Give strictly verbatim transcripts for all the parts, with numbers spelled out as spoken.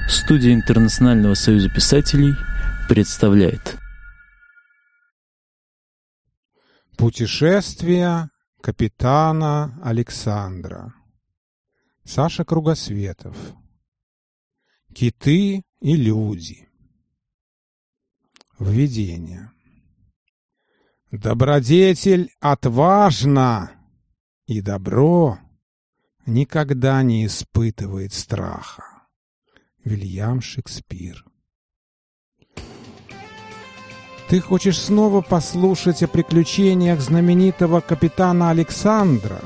Студия Интернационального союза писателей представляет Путешествие капитана Александра. Саша Кругосветов. Киты и люди. Введение. Добродетель отважна, и добро никогда не испытывает страха. Вильям Шекспир. Ты хочешь снова послушать о приключениях знаменитого капитана Александра?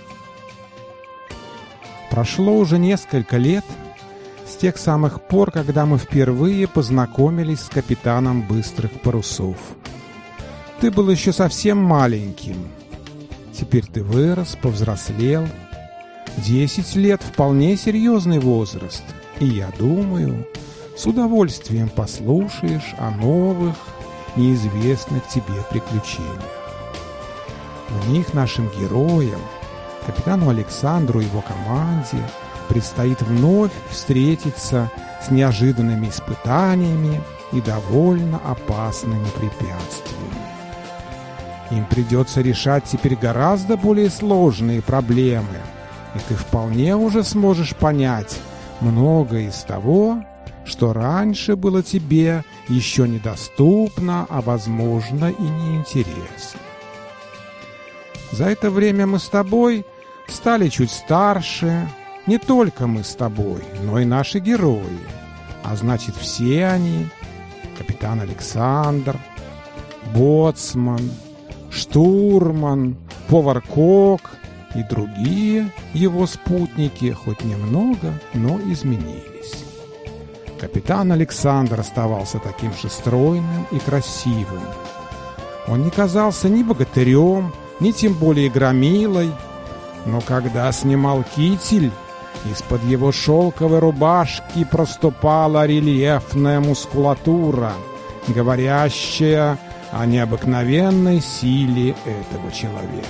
Прошло уже несколько лет с тех самых пор, когда мы впервые познакомились с капитаном быстрых парусов. Ты был еще совсем маленьким. Теперь ты вырос, повзрослел. Десять лет — вполне серьезный возраст. И я думаю, с удовольствием послушаешь о новых, неизвестных тебе приключениях. В них нашим героям, капитану Александру и его команде, предстоит вновь встретиться с неожиданными испытаниями и довольно опасными препятствиями. Им придется решать теперь гораздо более сложные проблемы, и ты вполне уже сможешь понять многое из того, что раньше было тебе еще недоступно, а возможно и неинтересно. За это время мы с тобой стали чуть старше. Не только мы с тобой, но и наши герои. А значит, все они — капитан Александр, боцман, штурман, повар Кок и другие его спутники хоть немного, но изменились. Капитан Александр оставался таким же стройным и красивым. Он не казался ни богатырем, ни тем более громилой, но когда снимал китель, из-под его шелковой рубашки проступала рельефная мускулатура, говорящая о необыкновенной силе этого человека.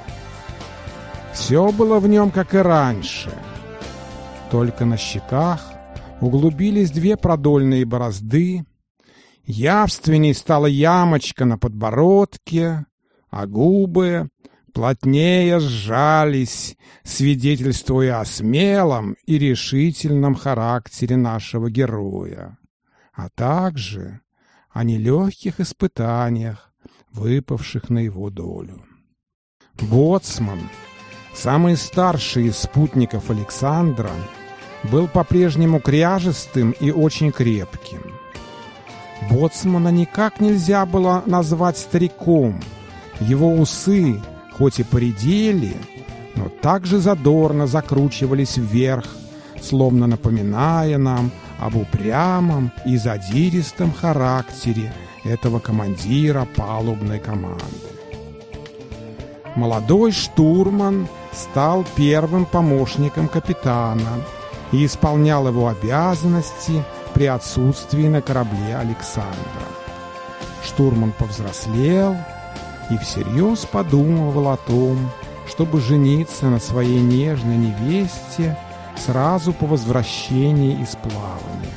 Все было в нем, как и раньше, только на щеках углубились две продольные борозды, явственней стала ямочка на подбородке, а губы плотнее сжались, свидетельствуя о смелом и решительном характере нашего героя, а также о нелегких испытаниях, выпавших на его долю. Боцман, самый старший из спутников Александра, был по-прежнему кряжестым и очень крепким. Боцмана никак нельзя было назвать стариком. Его усы, хоть и поредели, но также задорно закручивались вверх, словно напоминая нам об упрямом и задиристом характере этого командира палубной команды. Молодой штурман стал первым помощником капитана и исполнял его обязанности при отсутствии на корабле Александра. Штурман повзрослел и всерьез подумывал о том, чтобы жениться на своей нежной невесте сразу по возвращении из плавания.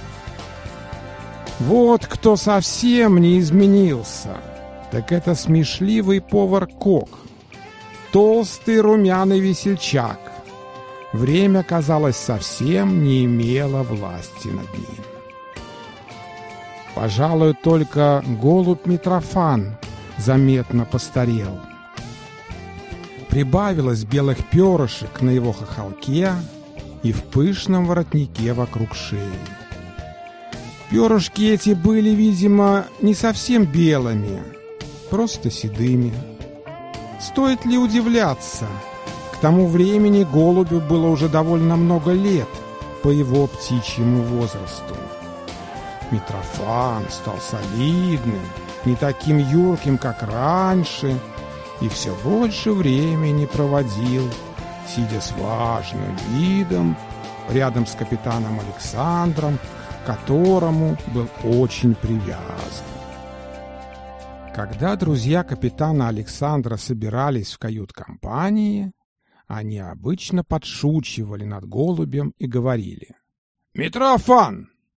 Вот кто совсем не изменился, так это смешливый повар Кок, толстый румяный весельчак. Время, казалось, совсем не имело власти над ним. Пожалуй, только голубь Митрофан заметно постарел. Прибавилось белых перышек на его хохолке и в пышном воротнике вокруг шеи. Перышки эти были, видимо, не совсем белыми, просто седыми. Стоит ли удивляться? К тому времени голубю было уже довольно много лет по его птичьему возрасту. Митрофан стал солидным, не таким юрким, как раньше, и все больше времени проводил, сидя с важным видом рядом с капитаном Александром, к которому был очень привязан. Когда друзья капитана Александра собирались в кают-компании, они обычно подшучивали над голубем и говорили: «Митрофан,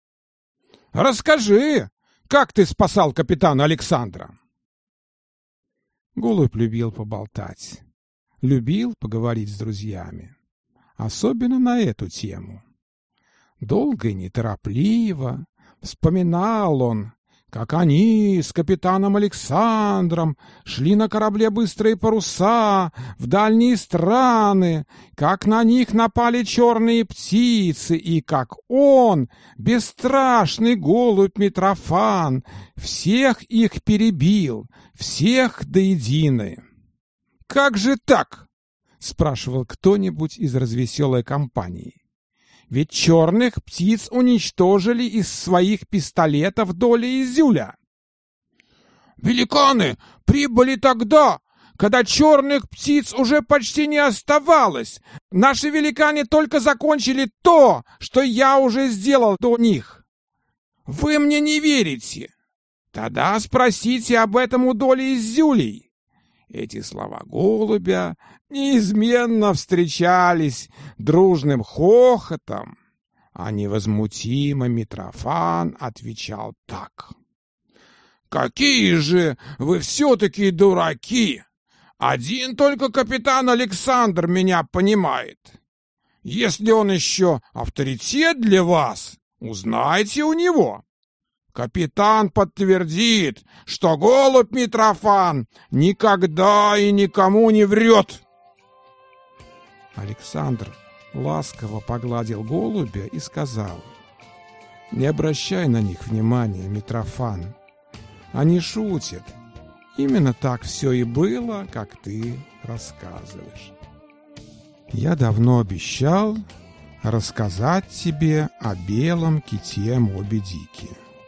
Расскажи, как ты спасал капитана Александра?» Голубь любил поболтать, любил поговорить с друзьями, особенно на эту тему. Долго и неторопливо вспоминал он, как они с капитаном Александром шли на корабле «Быстрые паруса» в дальние страны, как на них напали черные птицы, и как он, бесстрашный голубь Митрофан, всех их перебил, всех до единой. «Как же так?» — спрашивал кто-нибудь из развеселой компании. «Ведь черных птиц уничтожили из своих пистолетов доли Изюля». «Великаны прибыли тогда, когда черных птиц уже почти не оставалось. Наши великаны только закончили то, что я уже сделал до них. Вы мне не верите? Тогда спросите об этом у доли Изюлей». Эти слова голубя неизменно встречались дружным хохотом, а невозмутимо Митрофан отвечал так: «Какие же вы все-таки дураки! Один только капитан Александр меня понимает. Если он еще авторитет для вас, узнайте у него. Капитан подтвердит, что голубь Митрофан никогда и никому не врет». Александр ласково погладил голубя и сказал: «Не обращай на них внимания, Митрофан. Они шутят. Именно так все и было, как ты рассказываешь. Я давно обещал рассказать тебе о белом ките Моби Дике».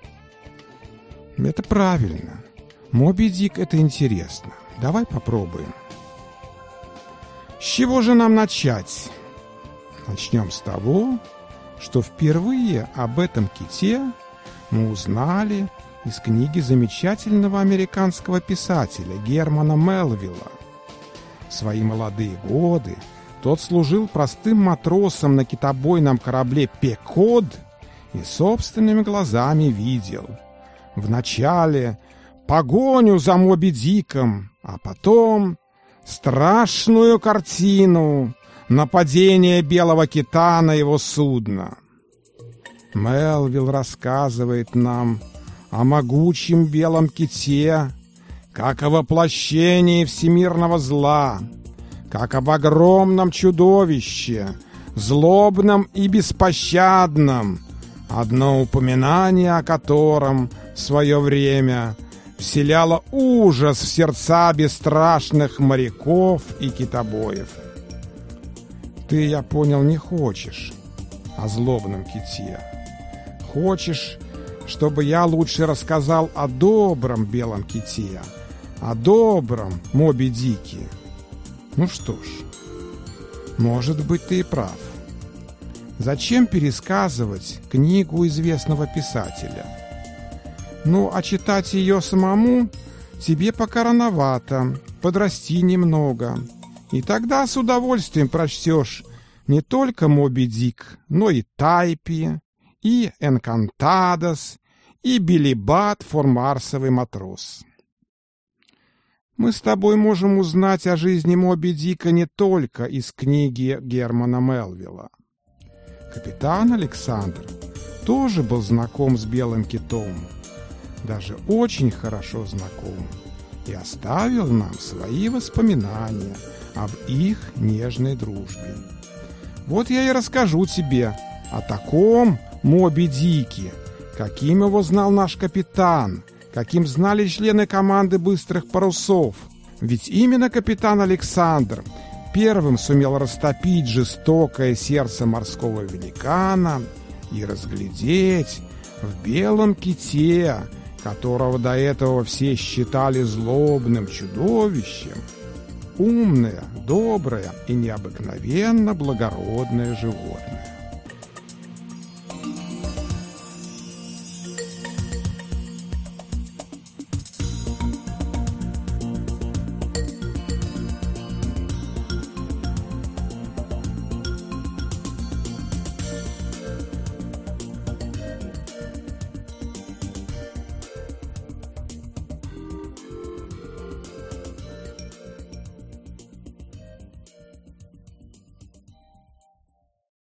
«Это правильно. Моби Дик — это интересно. Давай попробуем. С чего же нам начать? Начнем с того, что впервые об этом ките мы узнали из книги замечательного американского писателя Германа Мелвилла. В свои молодые годы тот служил простым матросом на китобойном корабле «Пекод» и собственными глазами видел вначале погоню за Моби Диком, а потом страшную картину нападения белого кита на его судно. Мелвилл рассказывает нам о могучем белом ките, как о воплощении всемирного зла, как об огромном чудовище, злобном и беспощадном, одно упоминание о котором в свое время вселяло ужас в сердца бесстрашных моряков и китобоев. Ты, я понял, не хочешь о злобном ките. Хочешь, чтобы я лучше рассказал о добром белом ките, о добром Моби Дике? Ну что ж, может быть, ты и прав. Зачем пересказывать книгу известного писателя? Ну, а читать ее самому тебе пока рановато, подрасти немного, и тогда с удовольствием прочтешь не только Моби Дик, но и Тайпи, и Энкантадос, и Билибат Формарсовый матрос. Мы с тобой можем узнать о жизни Моби Дика не только из книги Германа Мелвилла. Капитан Александр тоже был знаком с белым китом, даже очень хорошо знаком, и оставил нам свои воспоминания об их нежной дружбе. Вот я и расскажу тебе о таком Моби Дике, каким его знал наш капитан, каким знали члены команды «Быстрых парусов». Ведь именно капитан Александр первым сумел растопить жестокое сердце морского великана и разглядеть в белом ките, которого до этого все считали злобным чудовищем, умное, доброе и необыкновенно благородное животное.